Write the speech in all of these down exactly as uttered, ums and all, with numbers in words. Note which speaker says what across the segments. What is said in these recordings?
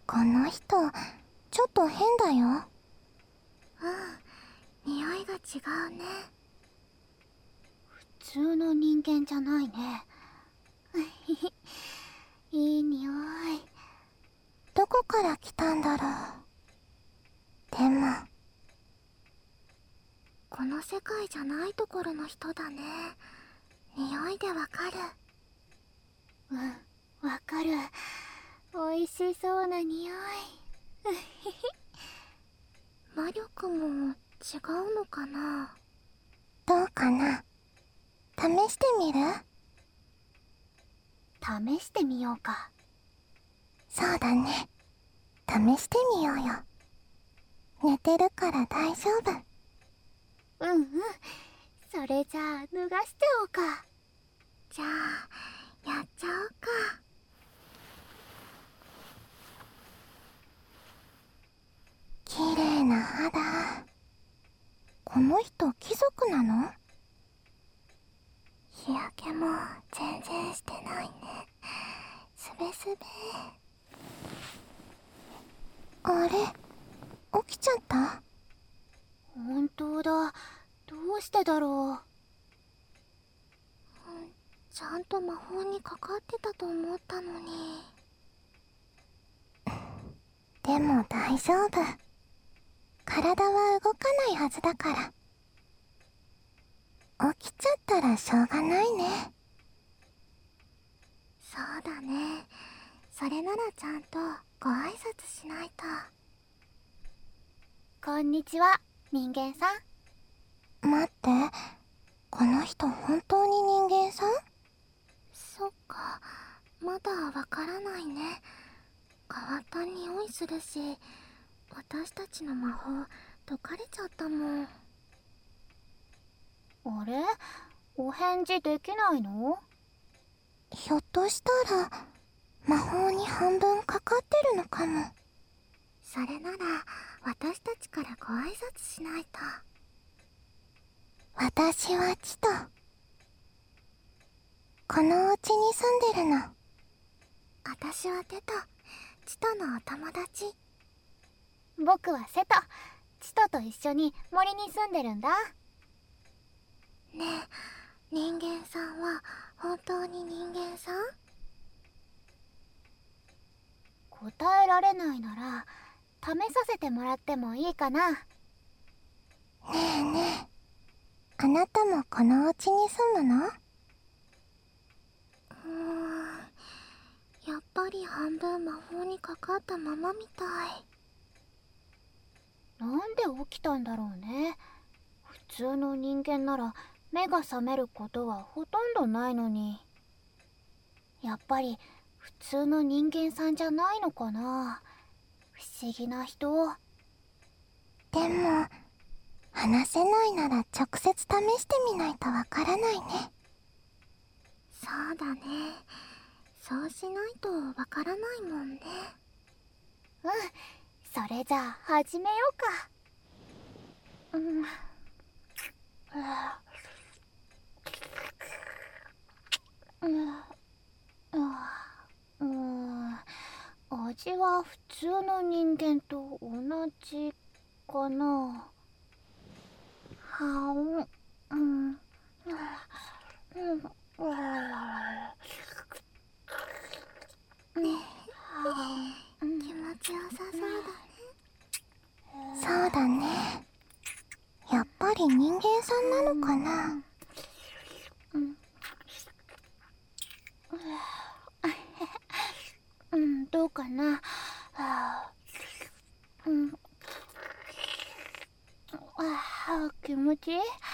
Speaker 1: この人ちょっと変だよ。
Speaker 2: うん、匂いが違うね。普通の人間じゃないね。いい匂い。
Speaker 1: どこから来たんだろう。でも
Speaker 2: この世界じゃないところの人だね。匂いでわかる。うん、わかる。美味しそうな匂い。魔力も違うのかな。
Speaker 1: どうかな。試してみる？
Speaker 2: 試してみようか。
Speaker 1: そうだね。試してみようよ。寝てるから大丈夫。
Speaker 2: うんうん。それじゃあ脱がしちゃおうか。じゃあやっちゃおうか。
Speaker 1: 綺麗な肌。この人貴族なの？
Speaker 2: 日焼けも全然してないね。すべすべ。
Speaker 1: あれ、起きちゃった？
Speaker 2: 本当だ。どうしてだろう。ちゃんと魔法にかかってたと思ったのに。
Speaker 1: でも大丈夫。体は動かないはずだから。起きちゃったらしょうがないね。
Speaker 2: そうだね。それならちゃんとご挨拶しないと。こんにちは、人間さん。
Speaker 1: 待って、この人本当に人間さん？
Speaker 2: そっか、まだわからないね。変わった匂いするし、私たちの魔法解かれちゃったもん。あれ？お返事できないの？
Speaker 1: ひょっとしたら魔法に半分かかってるのかも。
Speaker 2: それなら私たちからご挨拶しないと。
Speaker 1: 私はチト。このお家に住んでるの。
Speaker 2: 私はテト、チトのお友達。僕はセト、チトと一緒に森に住んでるんだ。ねえ、人間さんは本当に人間さん？答えられないなら試させてもらってもいいかな。
Speaker 1: ねえねえ、あなたもこのお家に住むの？
Speaker 2: うーん、やっぱり半分魔法にかかったままみたい。なんで起きたんだろうね。普通の人間なら目が覚めることはほとんどないのに。やっぱり普通の人間さんじゃないのかな。不思議な人。
Speaker 1: でも話せないなら直接試してみないとわからないね。
Speaker 2: そうだね。そうしないとわからないもんね。うん、それじゃあ始めようか。うん。うん、味は普通の人間と同じかな。はん、うん、うん、気持ちよさそうだね。
Speaker 1: そうだね。やっぱり人間さんなのかな。
Speaker 2: うん、うん、どうかな。うん、あ、気持ちいい。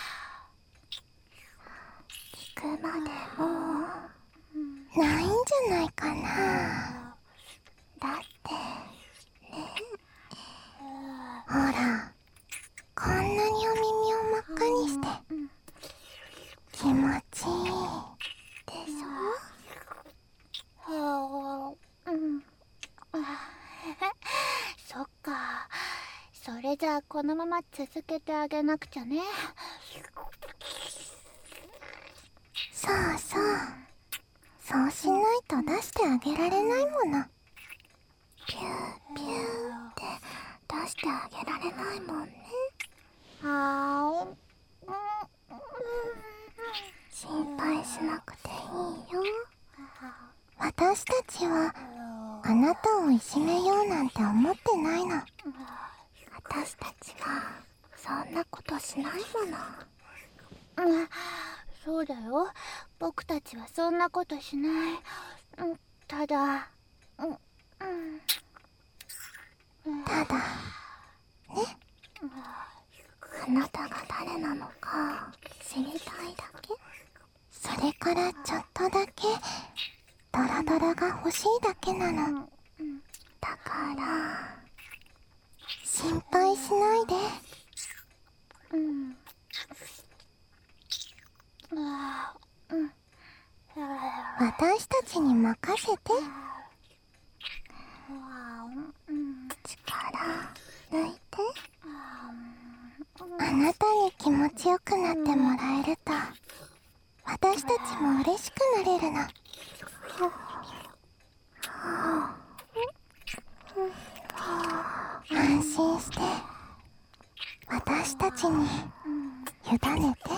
Speaker 1: 聞くまでもないんじゃないかな。
Speaker 2: だってね。
Speaker 1: ほら、こんなにお耳を真っ赤にして気持ちいい
Speaker 2: でしょ。はあ、うん。そっか。それじゃあこのまま続けてあげなくちゃね。
Speaker 1: そうそう、そうしないと出してあげられないもの。 ピューピューって出してあげられないもんね。
Speaker 2: あー、
Speaker 1: 心配しなくていいよ。私たちはあなたをいじめようなんて思ってないの。私たちはそんなことしないもの。
Speaker 2: うん、そうだよ。僕たちはそんなことしない。うん、ただ、うん、うん、
Speaker 1: ただね、あなたが誰なのか知りたいだけ。それからちょっとだけドラドラが欲しいだけなの。だから心配しないで。
Speaker 2: うん、あー、うん、
Speaker 1: 私たちに任せて。力抜いて。あなたに気持ちよくなってもらえると私たちも嬉しくなれるの。安心して私たちに委ねて。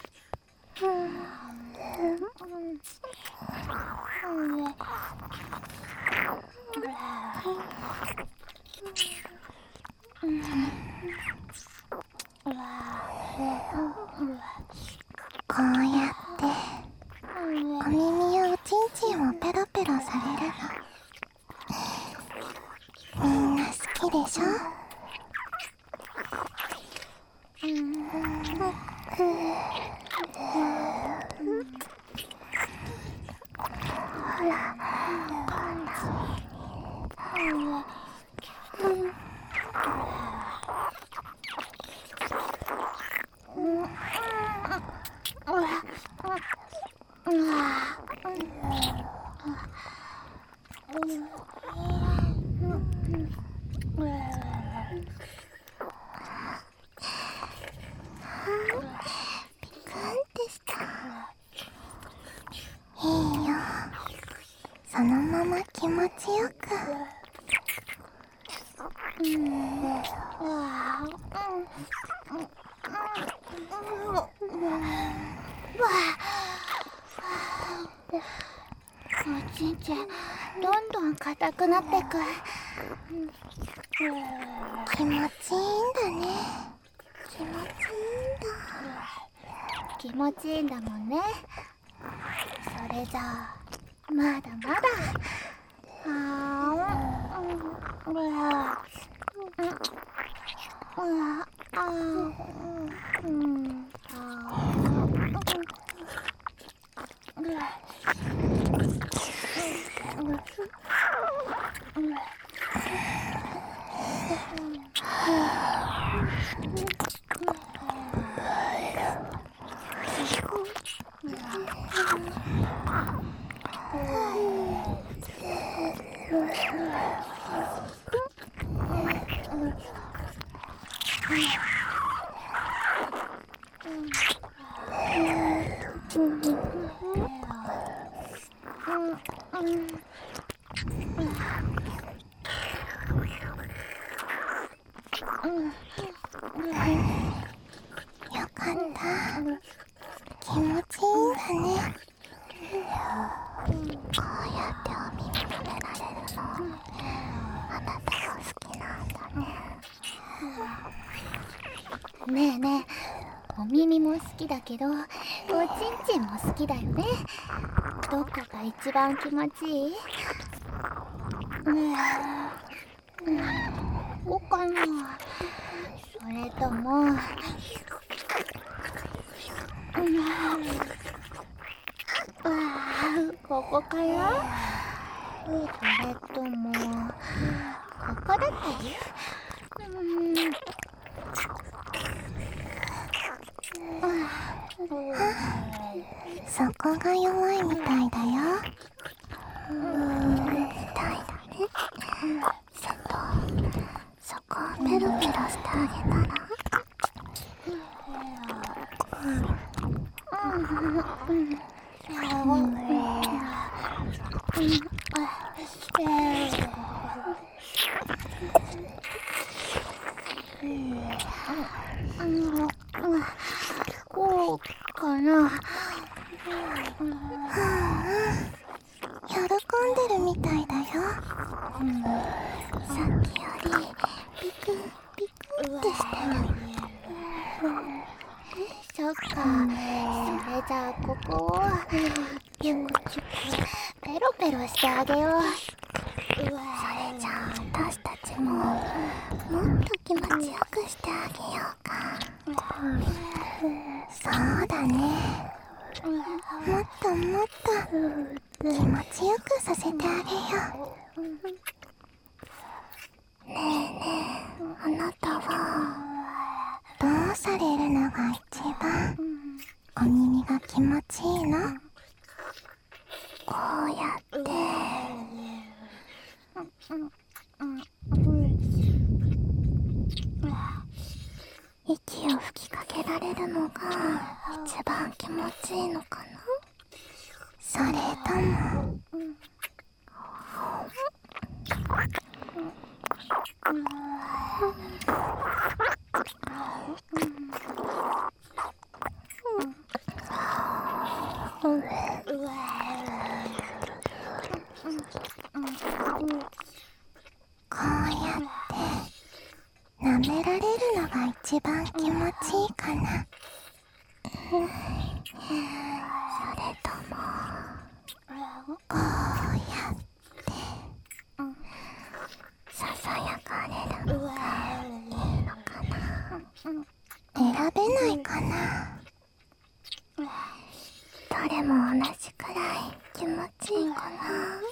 Speaker 1: こうやってお耳やおちんちんをペロペロされるのみんな好きでしょ。ほら、こんな風に。ピクンってした。いいよ、そのまま気持ちよく。
Speaker 2: おちんちんどんどん硬くなってく。
Speaker 1: 気持ちいいんだね。気持ちいいんだ。
Speaker 2: 気持ちいいんだもんね。それじゃあまだまだ。あー、うん、うわ、うん、うわ、あー、うん、あー、うん、うわ、
Speaker 1: よかった。気持ちいいんだね。こうやってお耳舐められるのあなたが好きなんだね。
Speaker 2: ねえねえ、お耳も好きだけどおちんちんも好きだよね。どこが一番気持ちいい？うん、ここかな。それとも、うん、あ、ここかな。それともここだったり。うん、
Speaker 1: そこが弱いみたいだよ。うーん、痛いだね。そこ、そこをペロペロしてあげたら。
Speaker 2: こうかな。
Speaker 1: 喜んでるみたいだよ。うん、さっきよりピクピクってしてる。
Speaker 2: そっか、それじゃあここをチュクチュクペロペロしてあげよう。
Speaker 1: それじゃあ私たちももっと気持ちよくしてあげようか。そうだね。もっともっと気持ちよくさせてあげよう。ねえねえ、あなたはどうされるのが一番お耳が気持ちいいの？こうやって息を吹きかけられるのが一番気持ちいいのかな？それともこうやって舐められるのが一番気持ちいいかな？それともこうやってささやかれるのがいいのかな？選べないかな？どれも同じくらい気持ちいいかな？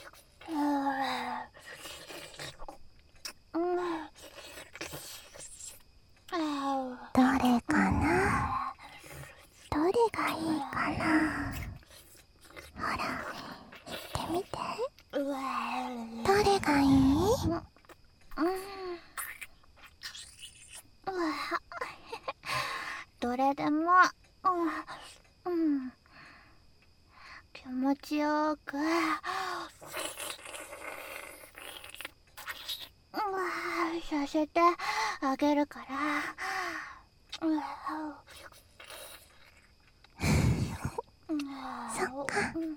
Speaker 1: どれかな？どれがいいかな？ほら、言ってみて。どれがいい？
Speaker 2: どれでも、うん、気持ちよくさせてあげるから。
Speaker 1: そっか。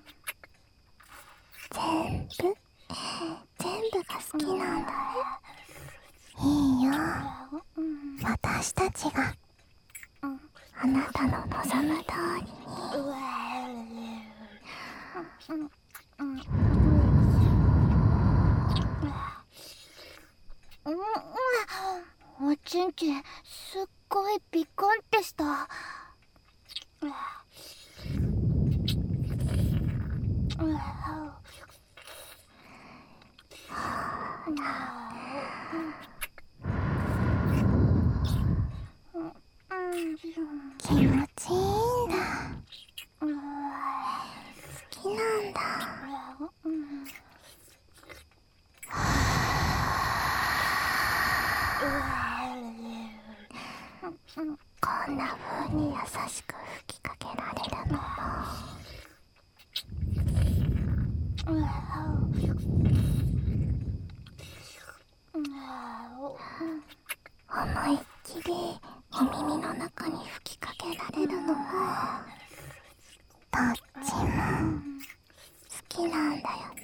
Speaker 1: 全部全部が好きなんだね。いいよ。私たちがあなたの望む通りに。
Speaker 2: おちんちんすっごいピクンってした。
Speaker 1: 気持ちいいんだ。好きなんだ。こんな風に優しく吹きかけられるのも思いっきりお耳の中に吹きかけられるのもどっちも好きなんだよね。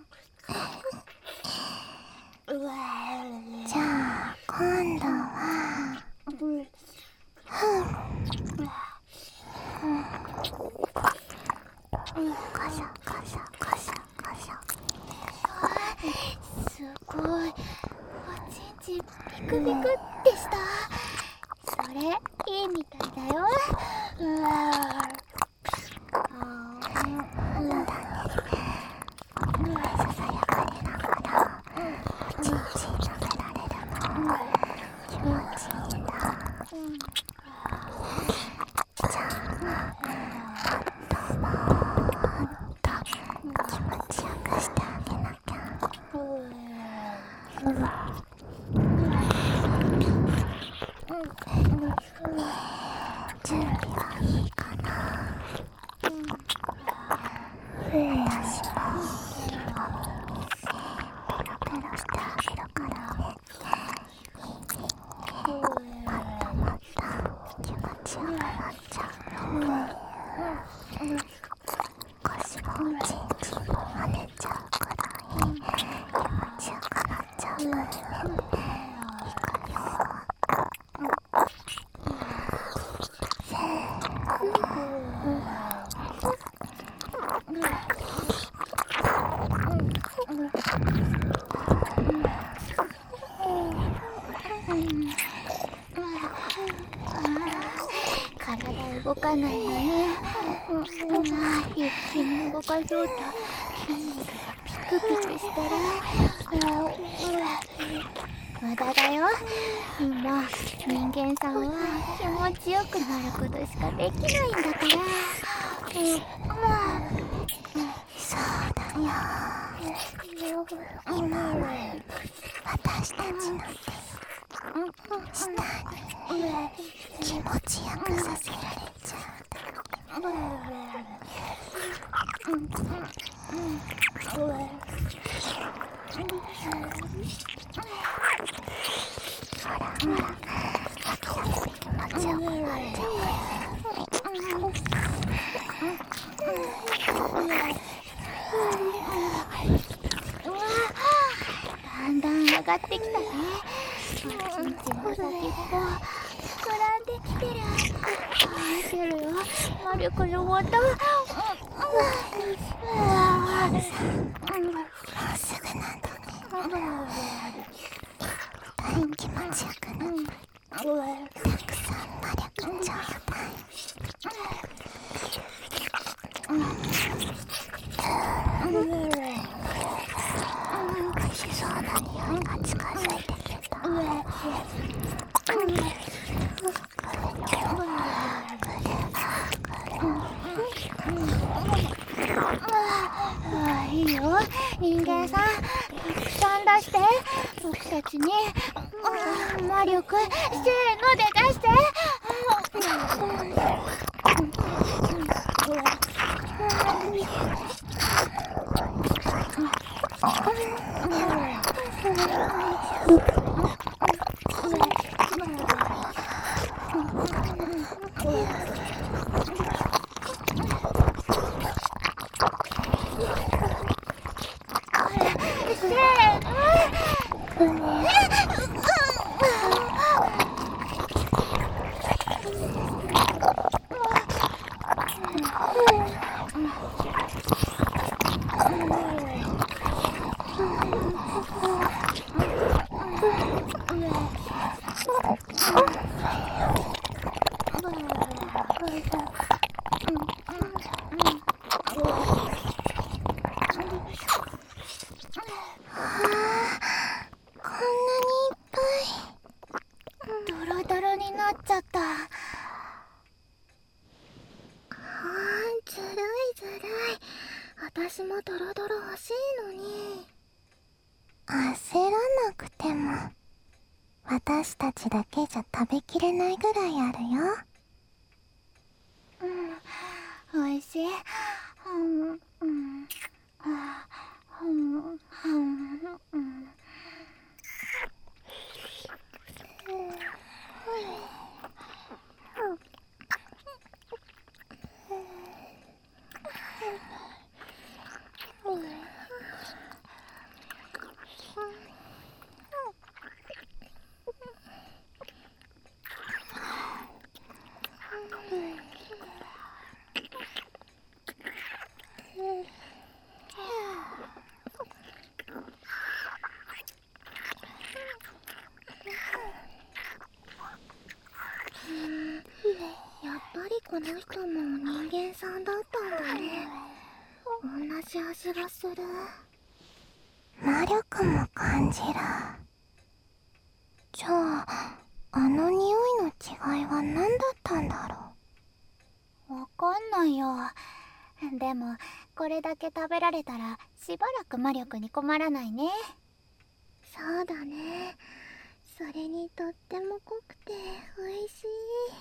Speaker 1: じゃあ今度はカシャカシャカシャカシャ。
Speaker 2: すごい、おちんちんピクピクってした。それいいみたいだよ。うわ
Speaker 1: ささやかれながらおちんちん舐められるの気持ちいいんだ。じゃあもっともっと気持ちよくしてあげなきゃ。準備はいいかな？私もお耳ペロペロしてあげるからね。もっともっとちよくなっちゃうね。腰もちんちんも跳ねちゃうくらい気持ちよくなっちゃうのね。いくよ。せ
Speaker 2: 体動かないのね。ゆっくり動かそうと筋肉がピクピクしてる。無駄だよ。今人間さんは気持ちよくなることしかできないんだから。
Speaker 1: そうだよ。今は私たちの手下に気持ちよくさせられちゃうだけ。ほらほら、気持ちよくなっちゃう。
Speaker 2: だんだん上がってきたね。ちんちんの先っぽ膨らんできてる。見てるよ、魔力のもと。も
Speaker 1: うすぐなんだね。気持ちよくなった。たくさん魔力ちょうだい。美味しそうな匂いが近づいてきた。
Speaker 2: いいよ、人間さん、たくさん出して。僕たちに魔力せーので出して。
Speaker 1: 私もドロドロ欲しいのに。焦らなくても私たちだけじゃ食べきれないぐらいあるよ。
Speaker 2: うん、おいしい。うんうんうんうんうん
Speaker 1: やっぱりこの人も人間さんだったんだね。同じ味がする。魔力も感じる。じゃああの匂いの違いは何だったんだろ
Speaker 2: う。わかんないよ。でもこれだけ食べられたらしばらく魔力に困らないね。
Speaker 1: そうだね。それにとっても濃くて美味しい。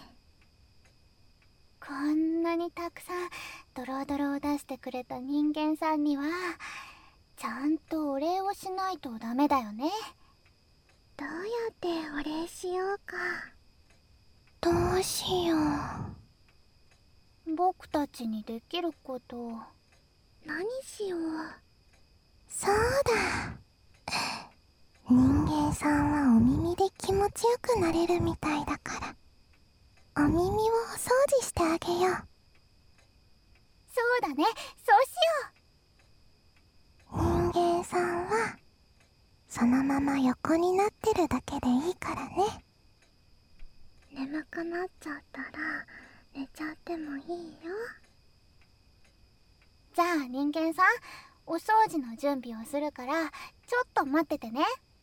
Speaker 2: こんなにたくさんドロドロを出してくれた人間さんにはちゃんとお礼をしないとダメだよね。
Speaker 1: どうやってお礼しようか。 どうしよう。
Speaker 2: 僕たちにできること。
Speaker 1: 何しよう。そうだ、人間さんはお耳で気持ちよくなれるみたいだから、お耳をお掃除してあげよう。
Speaker 2: そうだね、そうしよ
Speaker 1: う。人間さんはそのまま横になってるだけでいいからね。眠くなっちゃったら寝ちゃってもいいよ。
Speaker 2: じゃあ人間さん、お掃除の準備をするからちょっと待っててね。